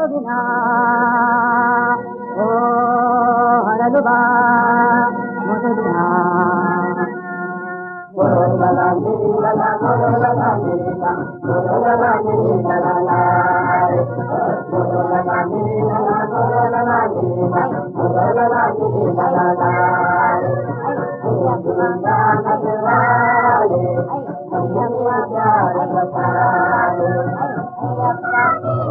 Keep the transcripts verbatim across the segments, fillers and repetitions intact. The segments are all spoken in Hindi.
बिना ओ हरलुबा मोर बिना मोर ला नी ला ला मोर ला ला नी ला मोर ला ला नी ला ला ला मोर ला ला नी ला ला मोर ला ला नी ला मोर ला ला नी ला ला ला भैया बुला नगवाले भैया बुला प्यार बताले भैया बुला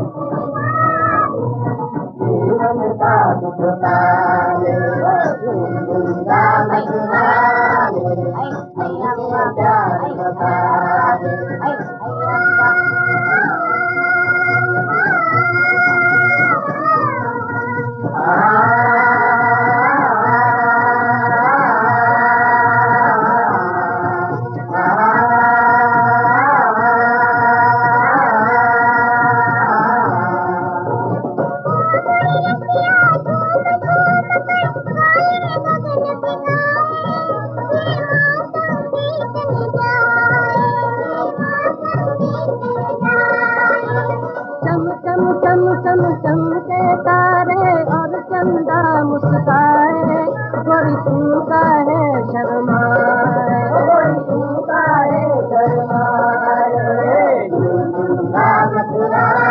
जीवन का दुख ताले बुला नगवाले भैया बुला प्यार बताले भैया बुला चम चम चमके तारे और चंदा मुस्काए गोरी तू काहे शर्माए गोरी तू काहे शर्माए